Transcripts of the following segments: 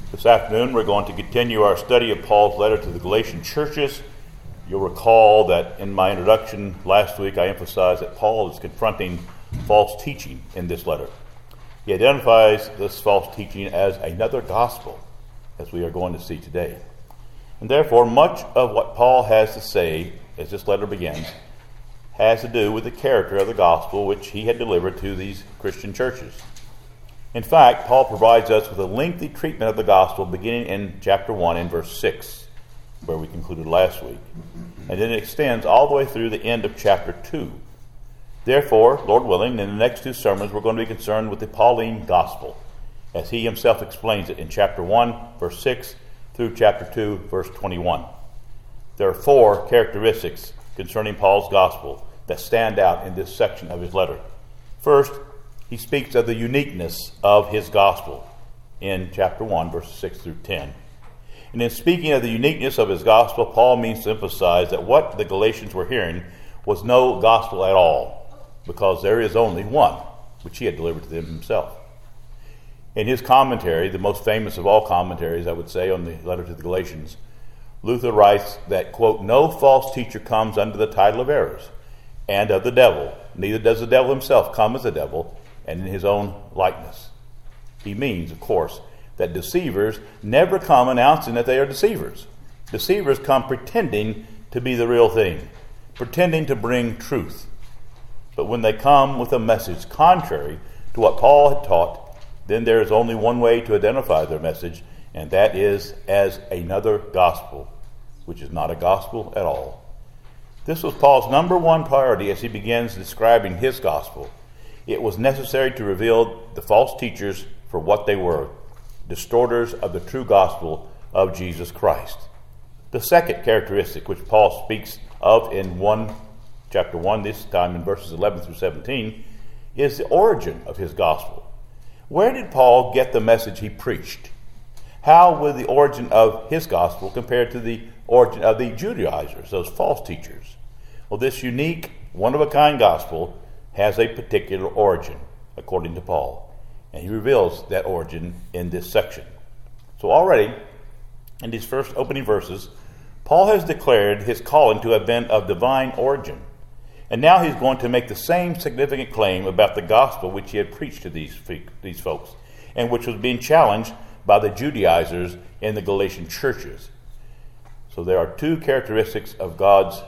This afternoon we're going to continue our study of Paul's letter to the Galatian churches. You'll recall that in my introduction last week I emphasized that Paul is confronting false teaching in this letter. He identifies this false teaching as another gospel, as we are going to see today. And therefore much of what Paul has to say as this letter begins has to do with the character of the gospel which he had delivered to these Christian churches. In fact, Paul provides us with a lengthy treatment of the gospel beginning in chapter 1 and verse 6, where we concluded last week. And then it extends all the way through the end of chapter 2. Therefore, Lord willing, in the next two sermons we're going to be concerned with the Pauline gospel, as he himself explains it in chapter 1, verse 6, through chapter 2, verse 21. There are four characteristics concerning Paul's gospel that stand out in this section of his letter. First, he speaks of the uniqueness of his gospel in chapter 1, verses 6 through 10. And in speaking of the uniqueness of his gospel, Paul means to emphasize that what the Galatians were hearing was no gospel at all, because there is only one, which he had delivered to them himself. In his commentary, the most famous of all commentaries, I would say, on the letter to the Galatians, Luther writes that, quote, "No false teacher comes under the title of errors and of the devil, neither does the devil himself come as a devil, and in his own likeness." He means, of course, that deceivers never come announcing that they are deceivers. Deceivers come pretending to be the real thing, pretending to bring truth. But when they come with a message contrary to what Paul had taught, then there is only one way to identify their message, and that is as another gospel, which is not a gospel at all. This was Paul's number one priority as he begins describing his gospel. It was necessary to reveal the false teachers for what they were, distorters of the true gospel of Jesus Christ. The second characteristic which Paul speaks of in chapter 1, this time in verses 11 through 17, is the origin of his gospel. Where did Paul get the message he preached? How will the origin of his gospel compare to the origin of the Judaizers, those false teachers? Well, this unique, one-of-a-kind gospel has a particular origin, according to Paul. And he reveals that origin in this section. So already, in these first opening verses, Paul has declared his calling to an event of divine origin. And now he's going to make the same significant claim about the gospel which he had preached to these folks, and which was being challenged by the Judaizers in the Galatian churches. So there are two characteristics of God's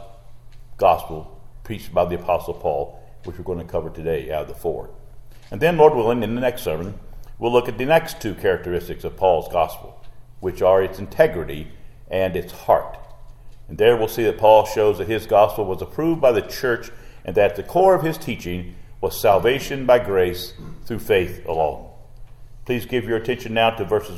gospel preached by the Apostle Paul, which we're going to cover today out of the four. And then, Lord willing, in the next sermon, we'll look at the next two characteristics of Paul's gospel, which are its integrity and its heart. And there we'll see that Paul shows that his gospel was approved by the church, and that at the core of his teaching was salvation by grace through faith alone. Please give your attention now to verses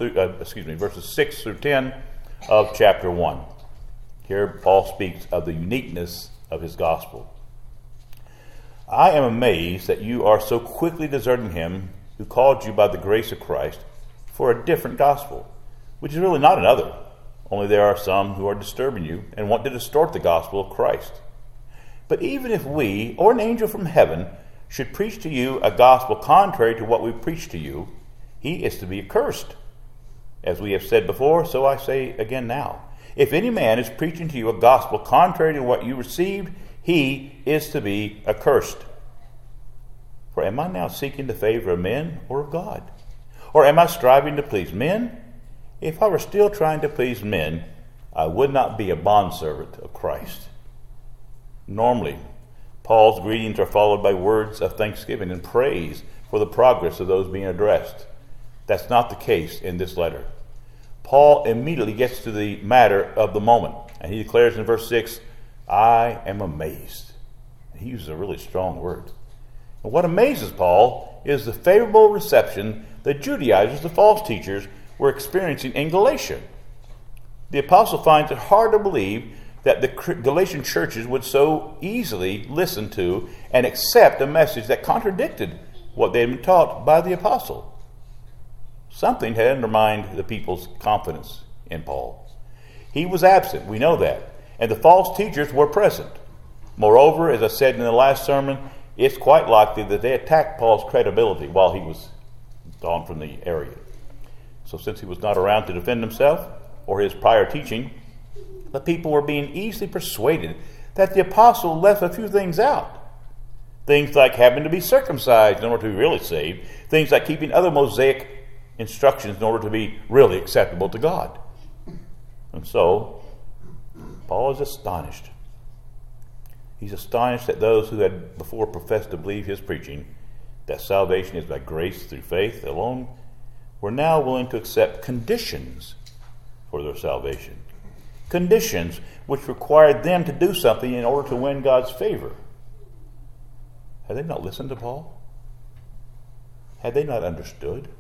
6 through 10 of chapter 1. Here Paul speaks of the uniqueness of his gospel. "I am amazed that you are so quickly deserting him who called you by the grace of Christ for a different gospel, which is really not another, only there are some who are disturbing you and want to distort the gospel of Christ. But even if we, or an angel from heaven, should preach to you a gospel contrary to what we preach to you, he is to be accursed. As we have said before, so I say again now. If any man is preaching to you a gospel contrary to what you received, he is to be accursed. For am I now seeking the favor of men or of God? Or am I striving to please men? If I were still trying to please men, I would not be a bondservant of Christ." Normally, Paul's greetings are followed by words of thanksgiving and praise for the progress of those being addressed. That's not the case in this letter. Paul immediately gets to the matter of the moment, and he declares in verse 6, "I am amazed." He uses a really strong word. And what amazes Paul is the favorable reception the Judaizers, the false teachers, were experiencing in Galatia. The apostle finds it hard to believe that the Galatian churches would so easily listen to and accept a message that contradicted what they had been taught by the apostle. Something had undermined the people's confidence in Paul. He was absent, we know that, and the false teachers were present. Moreover, as I said in the last sermon, it's quite likely that they attacked Paul's credibility while he was gone from the area. So since he was not around to defend himself or his prior teaching, the people were being easily persuaded that the apostle left a few things out. Things like having to be circumcised in order to be really saved. Things like keeping other Mosaic instructions in order to be really acceptable to God. And so, Paul is astonished. He's astonished that those who had before professed to believe his preaching, that salvation is by grace through faith alone, were now willing to accept conditions for their salvation. Conditions which required them to do something in order to win God's favor. Had they not listened to Paul? Had they not understood?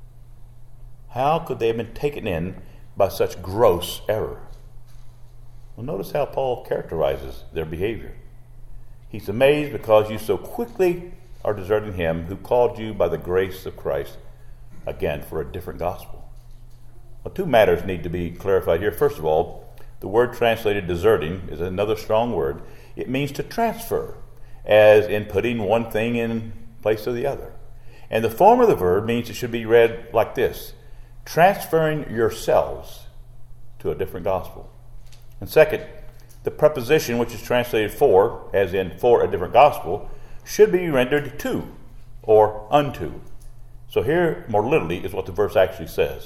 How could they have been taken in by such gross error? Well, notice how Paul characterizes their behavior. He's amazed because you so quickly are deserting him who called you by the grace of Christ, again, for a different gospel. Well, two matters need to be clarified here. First of all, the word translated deserting is another strong word. It means to transfer, as in putting one thing in place of the other. And the form of the verb means it should be read like this: transferring yourselves to a different gospel. And second, the preposition which is translated for, as in for a different gospel, should be rendered to or unto. So here, more literally, is what the verse actually says.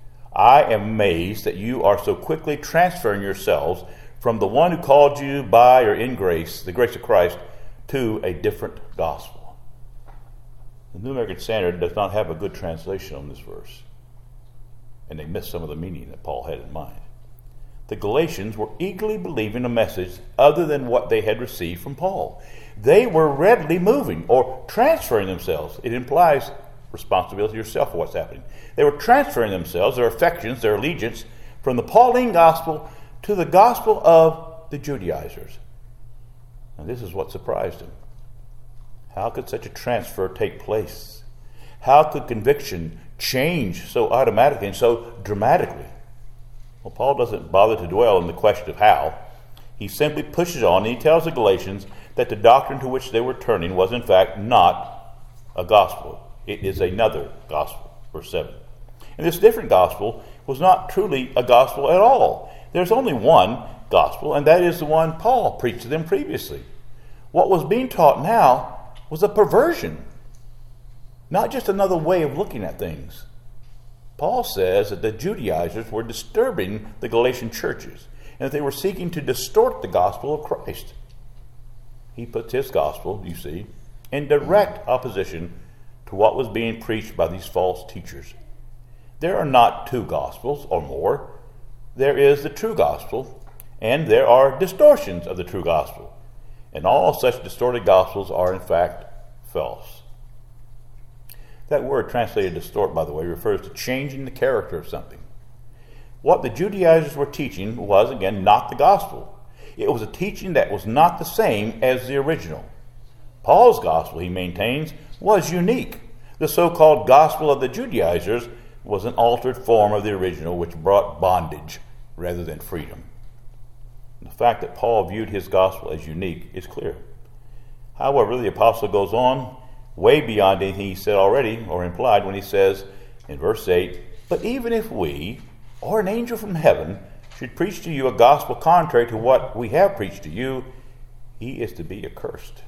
I am amazed that you are so quickly transferring yourselves from the one who called you by or in grace, the grace of Christ, to a different gospel. The New American Standard does not have a good translation on this verse, and they miss some of the meaning that Paul had in mind. The Galatians were eagerly believing a message other than what they had received from Paul. They were readily moving or transferring themselves. It implies responsibility yourself for what's happening. They were transferring themselves, their affections, their allegiance, from the Pauline gospel to the gospel of the Judaizers. And this is what surprised them. How could such a transfer take place? How could conviction change so automatically and so dramatically? Well, Paul doesn't bother to dwell on the question of how. He simply pushes on and he tells the Galatians that the doctrine to which they were turning was in fact not a gospel. It is another gospel. Verse 7. And this different gospel was not truly a gospel at all. There's only one gospel, and that is the one Paul preached to them previously. What was being taught now was a perversion, not just another way of looking at things. Paul says that the Judaizers were disturbing the Galatian churches, and that they were seeking to distort the gospel of Christ. He puts his gospel, you see, in direct opposition to what was being preached by these false teachers. There are not two gospels or more. There is the true gospel, and there are distortions of the true gospel. And all such distorted gospels are in fact false. That word translated distort, by the way, refers to changing the character of something. What the Judaizers were teaching was, again, not the gospel. It was a teaching that was not the same as the original. Paul's gospel, he maintains, was unique. The so-called gospel of the Judaizers was an altered form of the original, which brought bondage rather than freedom. And the fact that Paul viewed his gospel as unique is clear. However, the apostle goes on way beyond anything he said already or implied when he says in verse 8, but even if we or an angel from heaven should preach to you a gospel contrary to what we have preached to you, he is to be accursed.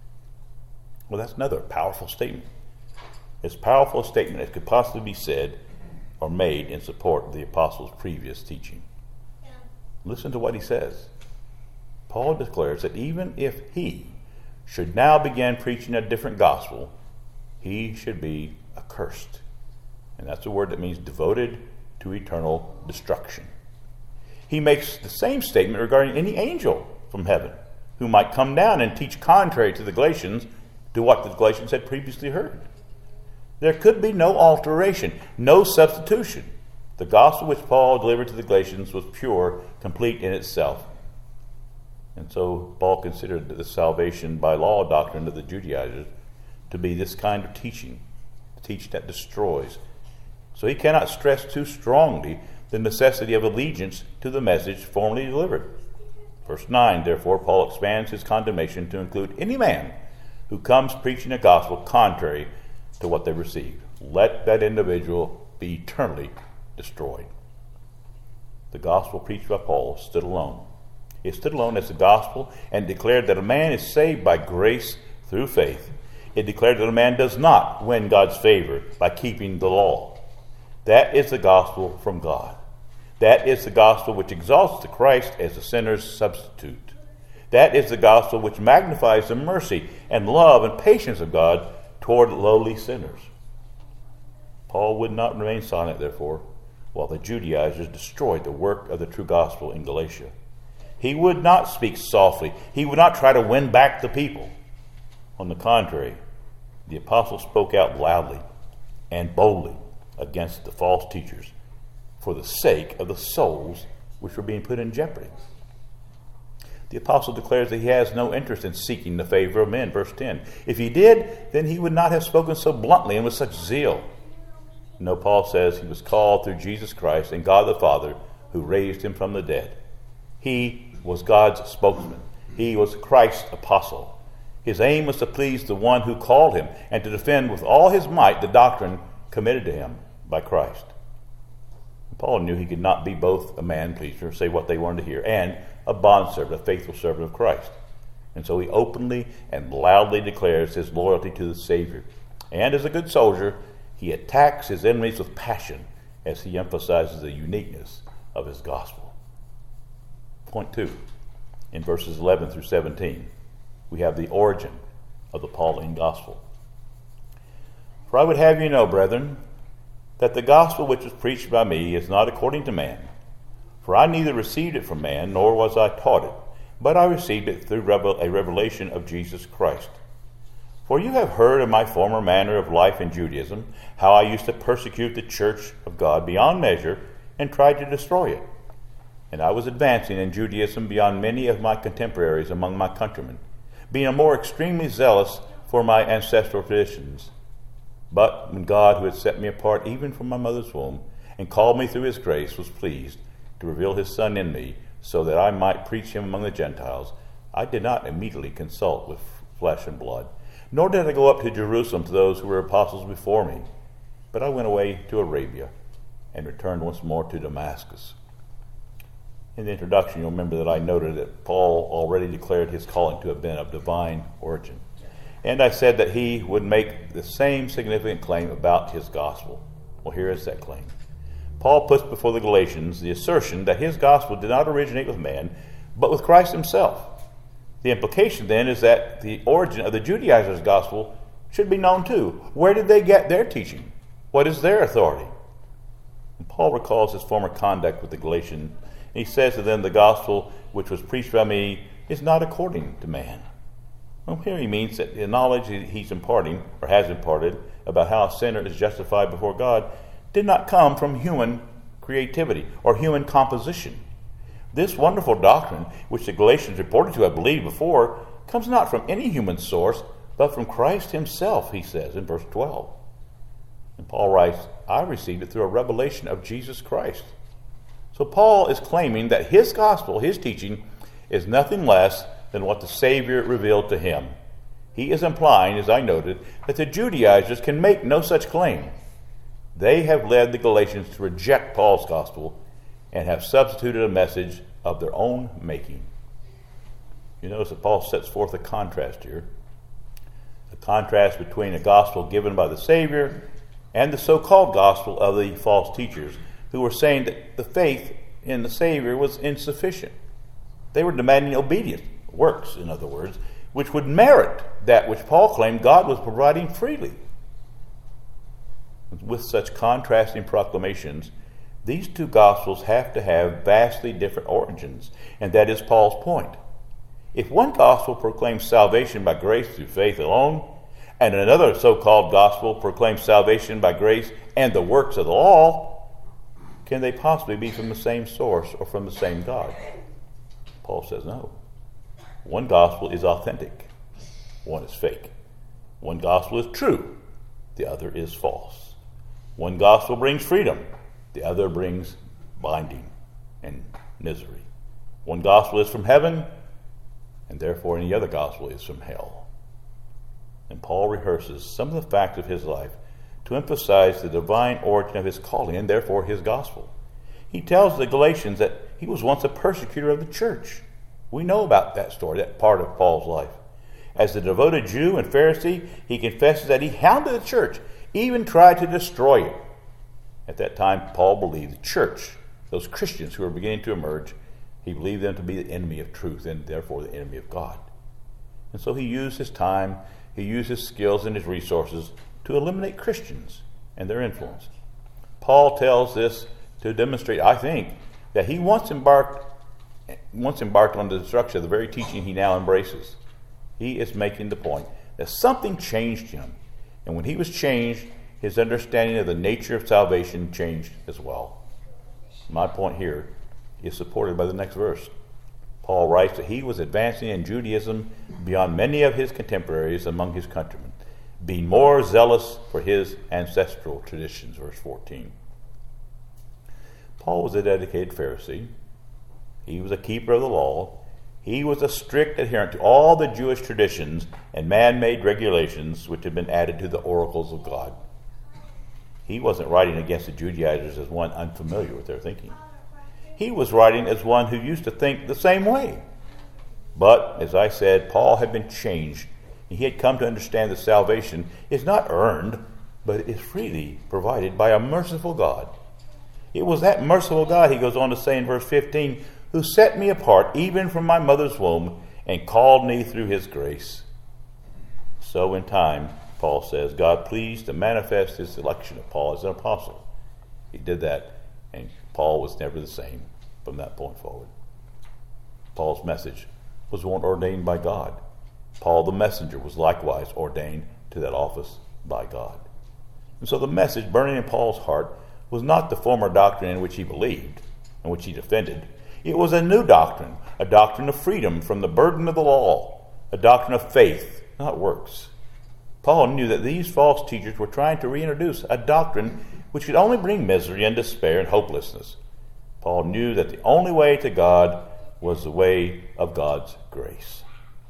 Well, that's another powerful statement. As powerful a statement as could possibly be said or made in support of the apostle's previous teaching. Yeah. Listen to what he says. Paul declares that even if he should now begin preaching a different gospel, he should be accursed. And that's a word that means devoted to eternal destruction. He makes the same statement regarding any angel from heaven who might come down and teach contrary to the Galatians, to what the Galatians had previously heard. There could be no alteration, no substitution. The gospel which Paul delivered to the Galatians was pure, complete in itself. And so Paul considered the salvation by law doctrine of the Judaizers to be this kind of teaching, a teaching that destroys. So he cannot stress too strongly the necessity of allegiance to the message formerly delivered. Verse 9, therefore, Paul expands his condemnation to include any man who comes preaching a gospel contrary to what they received. Let that individual be eternally destroyed. The gospel preached by Paul stood alone. It stood alone as the gospel and declared that a man is saved by grace through faith. It declared that a man does not win God's favor by keeping the law. That is the gospel from God. That is the gospel which exalts the Christ as the sinner's substitute. That is the gospel which magnifies the mercy and love and patience of God toward lowly sinners. Paul would not remain silent, therefore, while the Judaizers destroyed the work of the true gospel in Galatia. He would not speak softly. He would not try to win back the people. On the contrary, the apostle spoke out loudly and boldly against the false teachers for the sake of the souls which were being put in jeopardy. The apostle declares that he has no interest in seeking the favor of men. Verse 10. If he did, then he would not have spoken so bluntly and with such zeal. No, Paul says he was called through Jesus Christ and God the Father who raised him from the dead. He was God's spokesman. He was Christ's apostle. His aim was to please the one who called him and to defend with all his might the doctrine committed to him by Christ. Paul knew he could not be both a man-pleaser, say what they wanted to hear, and a bondservant, a faithful servant of Christ. And so he openly and loudly declares his loyalty to the Savior. And as a good soldier, he attacks his enemies with passion as he emphasizes the uniqueness of his gospel. Point 2, in verses 11 through 17, we have the origin of the Pauline gospel. For I would have you know, brethren, that the gospel which was preached by me is not according to man. For I neither received it from man, nor was I taught it, but I received it through a revelation of Jesus Christ. For you have heard of my former manner of life in Judaism, how I used to persecute the church of God beyond measure and tried to destroy it. And I was advancing in Judaism beyond many of my contemporaries among my countrymen, being more extremely zealous for my ancestral traditions. But when God, who had set me apart even from my mother's womb, and called me through his grace, was pleased to reveal his Son in me, so that I might preach him among the Gentiles, I did not immediately consult with flesh and blood, nor did I go up to Jerusalem to those who were apostles before me, but I went away to Arabia, and returned once more to Damascus. In the introduction, you'll remember that I noted that Paul already declared his calling to have been of divine origin. And I said that he would make the same significant claim about his gospel. Well, here is that claim. Paul puts before the Galatians the assertion that his gospel did not originate with man, but with Christ himself. The implication then is that the origin of the Judaizers' gospel should be known too. Where did they get their teaching? What is their authority? And Paul recalls his former conduct with the Galatians. He says to them, the gospel which was preached by me is not according to man. Well, here he means that the knowledge he's imparting, or has imparted, about how a sinner is justified before God did not come from human creativity or human composition. This wonderful doctrine, which the Galatians reported to have believed before, comes not from any human source, but from Christ himself, he says in verse 12. And Paul writes, I received it through a revelation of Jesus Christ. So Paul is claiming that his gospel, his teaching, is nothing less than what the Savior revealed to him. He is implying, as I noted, that the Judaizers can make no such claim. They have led the Galatians to reject Paul's gospel and have substituted a message of their own making. You notice that Paul sets forth a contrast here. A contrast between a gospel given by the Savior and the so-called gospel of the false teachers who were saying that the faith in the Savior was insufficient. They were demanding obedience, works, in other words, which would merit that which Paul claimed God was providing freely. With such contrasting proclamations, these two gospels have to have vastly different origins, and that is Paul's point. If one gospel proclaims salvation by grace through faith alone, and another so-called gospel proclaims salvation by grace and the works of the law, can they possibly be from the same source or from the same God? Paul says no. One gospel is authentic. One is fake. One gospel is true. The other is false. One gospel brings freedom. The other brings binding and misery. One gospel is from heaven, and therefore any other gospel is from hell. And Paul rehearses some of the facts of his life to emphasize the divine origin of his calling and therefore his gospel. He tells the Galatians that he was once a persecutor of the church. We know about that story, that part of Paul's life. As a devoted Jew and Pharisee, he confesses that he hounded the church, even tried to destroy it. At that time, Paul believed the church, those Christians who were beginning to emerge, he believed them to be the enemy of truth and therefore the enemy of God. And so he used his time, he used his skills and his resources to eliminate Christians and their influence. Paul tells this to demonstrate, I think, that he once embarked on the destruction of the very teaching he now embraces. He is making the point that something changed him. And when he was changed, his understanding of the nature of salvation changed as well. My point here is supported by the next verse. Paul writes that he was advancing in Judaism beyond many of his contemporaries among his countrymen, being more zealous for his ancestral traditions, verse 14. Paul was a dedicated Pharisee. He was a keeper of the law. He was a strict adherent to all the Jewish traditions and man-made regulations which had been added to the oracles of God. He wasn't writing against the Judaizers as one unfamiliar with their thinking. He was writing as one who used to think the same way. But, as I said, Paul had been changed. He had come to understand that salvation is not earned, but is freely provided by a merciful God. It was that merciful God, he goes on to say in verse 15, who set me apart even from my mother's womb and called me through his grace. So in time, Paul says, God pleased to manifest his election of Paul as an apostle. He did that, and Paul was never the same from that point forward. Paul's message was one ordained by God. Paul the messenger was likewise ordained to that office by God. And so the message burning in Paul's heart was not the former doctrine in which he believed and which he defended. It was a new doctrine, a doctrine of freedom from the burden of the law, a doctrine of faith, not works. Paul knew that these false teachers were trying to reintroduce a doctrine which could only bring misery and despair and hopelessness. Paul knew that the only way to God was the way of God's grace.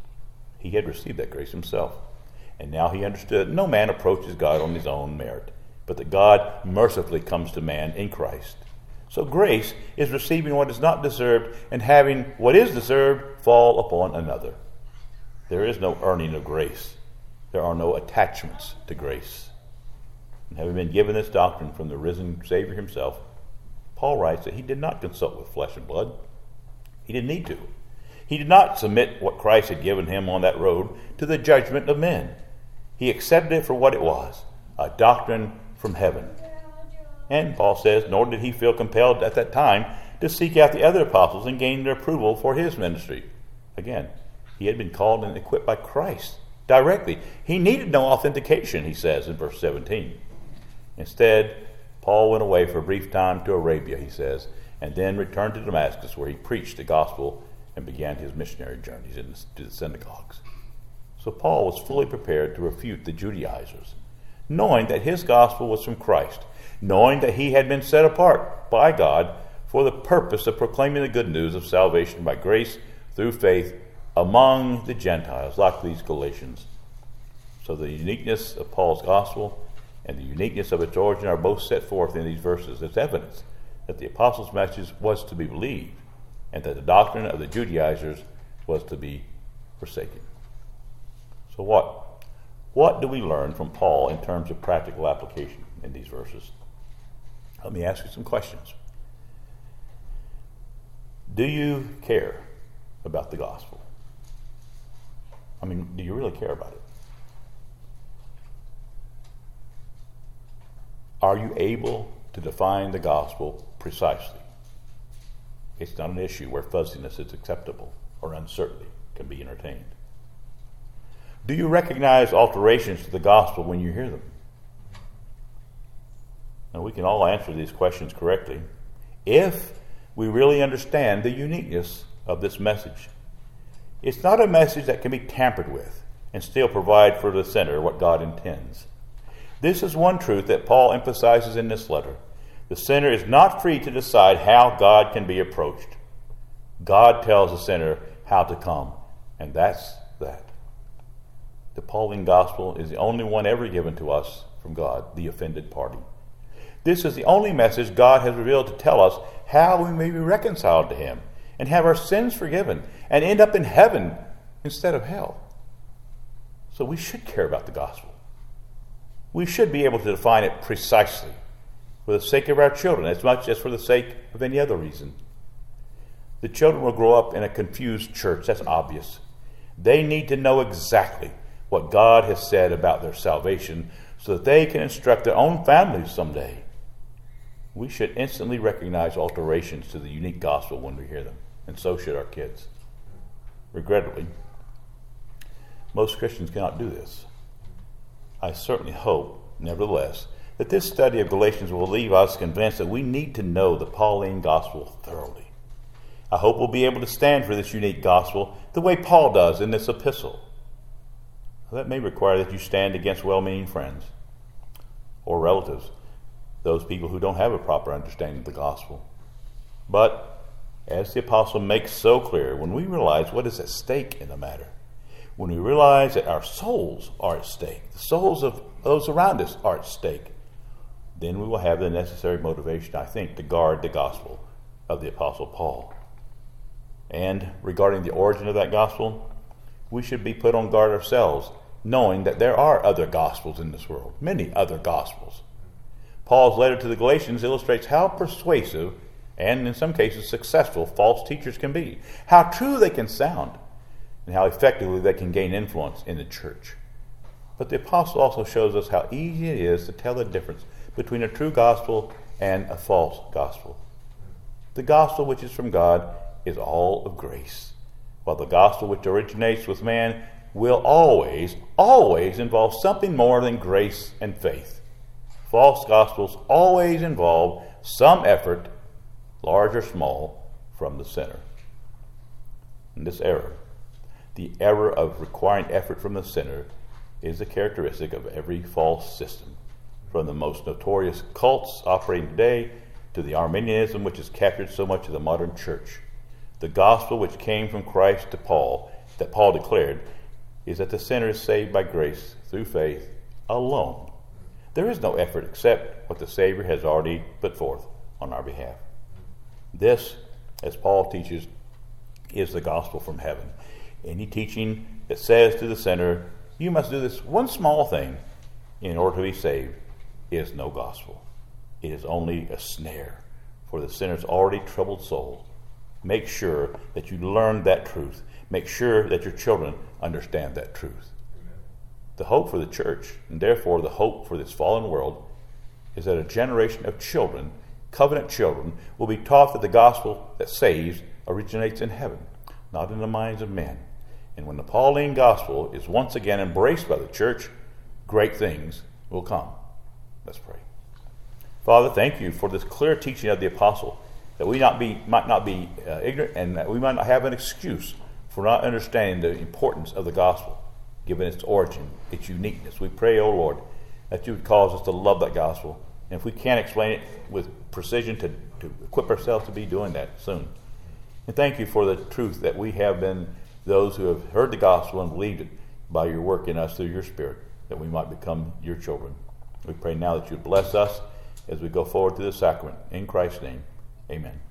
He had received that grace himself, and now he understood no man approaches God on his own merit, but that God mercifully comes to man in Christ. So grace is receiving what is not deserved and having what is deserved fall upon another. There is no earning of grace. There are no attachments to grace. And having been given this doctrine from the risen Savior himself, Paul writes that he did not consult with flesh and blood. He didn't need to. He did not submit what Christ had given him on that road to the judgment of men. He accepted it for what it was, a doctrine from heaven. And Paul says, nor did he feel compelled at that time to seek out the other apostles and gain their approval for his ministry. Again, he had been called and equipped by Christ directly. He needed no authentication, he says in verse 17. Instead, Paul went away for a brief time to Arabia, he says, and then returned to Damascus, where he preached the gospel and began his missionary journeys to the synagogues. So Paul was fully prepared to refute the Judaizers, knowing that his gospel was from Christ, knowing that he had been set apart by God for the purpose of proclaiming the good news of salvation by grace through faith among the Gentiles, like these Galatians. So the uniqueness of Paul's gospel and the uniqueness of its origin are both set forth in these verses as evidence that the apostles' message was to be believed and that the doctrine of the Judaizers was to be forsaken. So what do we learn from Paul in terms of practical application in these verses? Let me ask you some questions. Do you care about the gospel? I mean, do you really care about it? Are you able to define the gospel precisely? It's not an issue where fuzziness is acceptable or uncertainty can be entertained. Do you recognize alterations to the gospel when you hear them? Now, we can all answer these questions correctly if we really understand the uniqueness of this message. It's not a message that can be tampered with and still provide for the sinner what God intends. This is one truth that Paul emphasizes in this letter. The sinner is not free to decide how God can be approached. God tells the sinner how to come, and that's that. The Pauline gospel is the only one ever given to us from God, the offended party. This is the only message God has revealed to tell us how we may be reconciled to him and have our sins forgiven and end up in heaven instead of hell. So we should care about the gospel. We should be able to define it precisely for the sake of our children as much as for the sake of any other reason. The children will grow up in a confused church. That's obvious. They need to know exactly what God has said about their salvation so that they can instruct their own families someday. We should instantly recognize alterations to the unique gospel when we hear them, and so should our kids. Regrettably, most Christians cannot do this. I certainly hope, nevertheless, that this study of Galatians will leave us convinced that we need to know the Pauline gospel thoroughly. I hope we'll be able to stand for this unique gospel the way Paul does in this epistle. That may require that you stand against well-meaning friends or relatives, those people who don't have a proper understanding of the gospel. But, as the apostle makes so clear, when we realize what is at stake in the matter, when we realize that our souls are at stake, the souls of those around us are at stake, then we will have the necessary motivation, I think, to guard the gospel of the apostle Paul. And regarding the origin of that gospel, we should be put on guard ourselves, knowing that there are other gospels in this world, many other gospels. Paul's letter to the Galatians illustrates how persuasive and, in some cases, successful false teachers can be, how true they can sound, and how effectively they can gain influence in the church. But the apostle also shows us how easy it is to tell the difference between a true gospel and a false gospel. The gospel which is from God is all of grace, while the gospel which originates with man will always involve something more than grace and faith. False gospels always involve some effort, large or small, from the sinner. And this error, the error of requiring effort from the sinner, is a characteristic of every false system, from the most notorious cults operating today to the Arminianism which has captured so much of the modern church. The gospel which came from Christ to Paul, that Paul declared, is that the sinner is saved by grace through faith alone. There is no effort except what the Savior has already put forth on our behalf. This, as Paul teaches, is the gospel from heaven. Any teaching that says to the sinner, you must do this one small thing in order to be saved, is no gospel. It is only a snare for the sinner's already troubled soul. Make sure that you learn that truth. Make sure that your children understand that truth. Amen. The hope for the church, and therefore the hope for this fallen world, is that a generation of children, covenant children, will be taught that the gospel that saves originates in heaven, not in the minds of men. And when the Pauline gospel is once again embraced by the church, great things will come. Let's pray. Father, thank you for this clear teaching of the apostle, that we might not be ignorant, and that we might not have an excuse for not understanding the importance of the gospel, given its origin, its uniqueness. We pray, O Lord, that you would cause us to love that gospel. And if we can't explain it with precision, to equip ourselves to be doing that soon. And thank you for the truth that we have been those who have heard the gospel and believed it by your work in us through your Spirit, that we might become your children. We pray now that you bless us as we go forward to the sacrament. In Christ's name, amen.